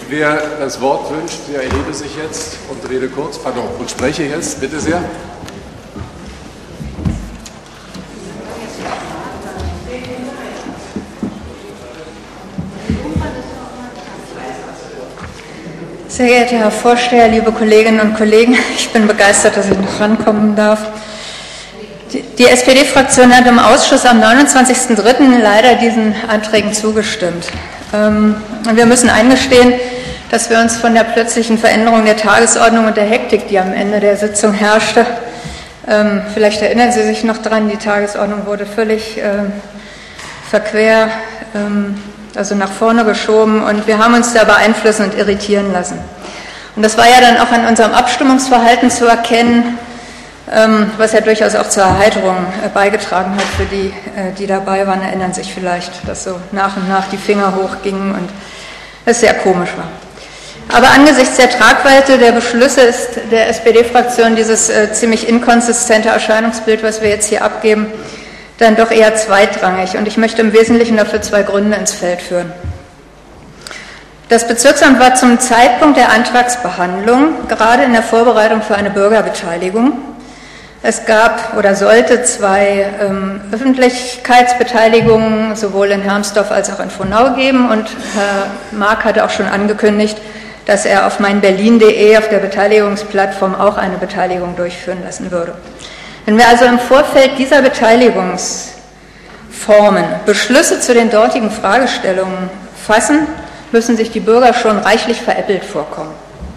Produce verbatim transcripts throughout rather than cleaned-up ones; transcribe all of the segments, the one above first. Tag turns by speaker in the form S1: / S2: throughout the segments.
S1: Wer das Wort wünscht, der erhebe sich jetzt und rede kurz, pardon, und spreche jetzt, bitte sehr.
S2: Sehr geehrter Herr Vorsteher, liebe Kolleginnen und Kollegen, ich bin begeistert, dass ich noch rankommen darf. Die S P D-Fraktion hat im Ausschuss am neunundzwanzigsten dritten leider diesen Anträgen zugestimmt. Wir müssen eingestehen, dass wir uns von der plötzlichen Veränderung der Tagesordnung und der Hektik, die am Ende der Sitzung herrschte, vielleicht erinnern Sie sich noch dran, die Tagesordnung wurde völlig verquer, also nach vorne geschoben, und wir haben uns da beeinflussen und irritieren lassen. Und das war ja dann auch an unserem Abstimmungsverhalten zu erkennen, was ja durchaus auch zur Erheiterung beigetragen hat für die, die dabei waren, erinnern sich vielleicht, dass so nach und nach die Finger hochgingen und es sehr komisch war. Aber angesichts der Tragweite der Beschlüsse ist der S P D-Fraktion dieses ziemlich inkonsistente Erscheinungsbild, was wir jetzt hier abgeben, dann doch eher zweitrangig, und ich möchte im Wesentlichen dafür zwei Gründe ins Feld führen. Das Bezirksamt war zum Zeitpunkt der Antragsbehandlung gerade in der Vorbereitung für eine Bürgerbeteiligung. Es gab oder sollte zwei ähm, Öffentlichkeitsbeteiligungen sowohl in Hermsdorf als auch in Frohnau geben, und Herr Mark hatte auch schon angekündigt, dass er auf meinberlin punkt de auf der Beteiligungsplattform auch eine Beteiligung durchführen lassen würde. Wenn wir also im Vorfeld dieser Beteiligungsformen Beschlüsse zu den dortigen Fragestellungen fassen, müssen sich die Bürger schon reichlich veräppelt vorkommen.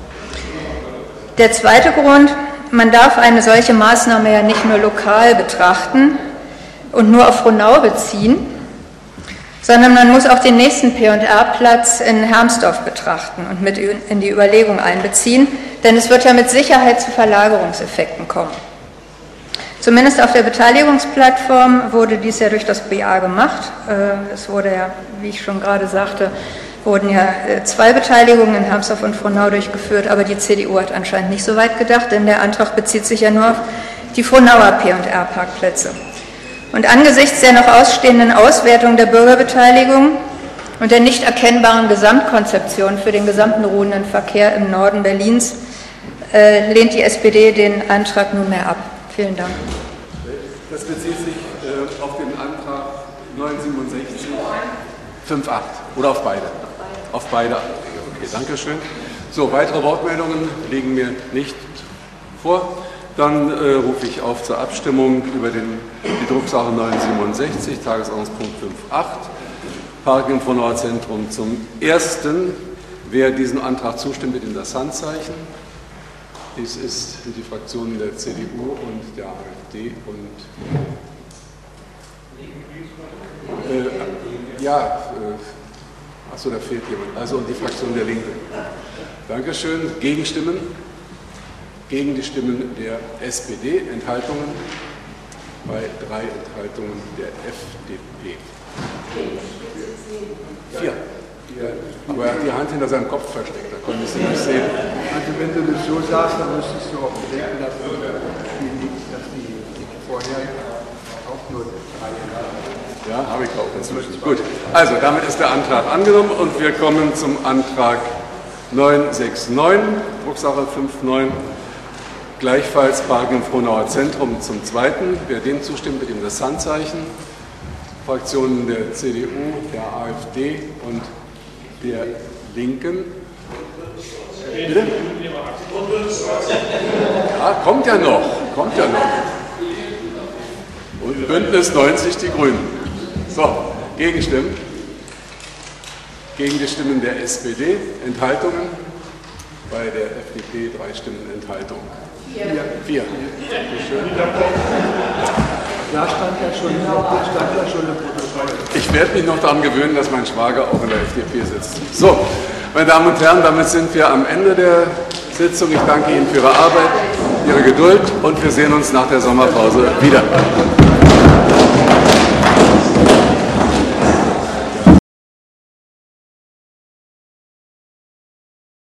S2: Der zweite Grund: Man darf eine solche Maßnahme ja nicht nur lokal betrachten und nur auf Frohnau beziehen, sondern man muss auch den nächsten P und R-Platz in Hermsdorf betrachten und mit in die Überlegung einbeziehen, denn es wird ja mit Sicherheit zu Verlagerungseffekten kommen. Zumindest auf der Beteiligungsplattform wurde dies ja durch das B A gemacht. Es wurde ja, wie ich schon gerade sagte, wurden ja zwei Beteiligungen in Hermsdorf und Frohnau durchgeführt, aber die C D U hat anscheinend nicht so weit gedacht, denn der Antrag bezieht sich ja nur auf die Frohnauer P und R-Parkplätze. Und angesichts der noch ausstehenden Auswertung der Bürgerbeteiligung und der nicht erkennbaren Gesamtkonzeption für den gesamten ruhenden Verkehr im Norden Berlins äh, lehnt die S P D den Antrag nunmehr ab. Vielen Dank.
S1: Das bezieht sich äh, auf den Antrag neunhundertsiebenundsechzig fünf acht oder auf beide? Auf beide Anträge. Okay, danke schön. So, weitere Wortmeldungen liegen mir nicht vor. Dann äh, rufe ich auf zur Abstimmung über den, die Drucksache neunhundertsiebenundsechzig, Tagesordnungspunkt fünf acht, Parken im Frohnauer Zentrum. Zum Ersten, wer diesem Antrag zustimmt, mit dem das Handzeichen. Dies ist die Fraktionen der C D U und der A f D und äh, ja, äh, achso, da fehlt jemand. Also und die Fraktion der Linke. Dankeschön. Gegenstimmen? Gegen die Stimmen der S P D. Enthaltungen? Bei drei Enthaltungen der F D P. Vier. Ja, aber er hat die Hand hinter seinem Kopf versteckt, da konnte ich sie nicht sehen.
S3: Also wenn du das so sagst, dann müsstest du auch bedenken, dass die, dass die, die vorher auch nur drei haben.
S1: Ja, habe ich auch inzwischen. Gut, also damit ist der Antrag angenommen und wir kommen zum Antrag neunhundertneunundsechzig, Drucksache fünf neun, gleichfalls Parken im Frohnauer Zentrum zum Zweiten. Wer dem zustimmt, mit ihm das Handzeichen. Fraktionen der C D U, der A f D und der Linken. Bitte? Ja, kommt ja noch, kommt ja noch. Und Bündnis neunzig, die Grünen. So, Gegenstimmen. Gegen die Stimmen der S P D. Enthaltungen. Bei der F D P drei Stimmen Enthaltung. Vier. Vier.
S3: Da stand ja schon, da stand ja schon eine Protokoll.
S1: Ich werde mich noch daran gewöhnen, dass mein Schwager auch in der F D P sitzt. So, meine Damen und Herren, damit sind wir am Ende der Sitzung. Ich danke Ihnen für Ihre Arbeit, Ihre Geduld und wir sehen uns nach der Sommerpause wieder.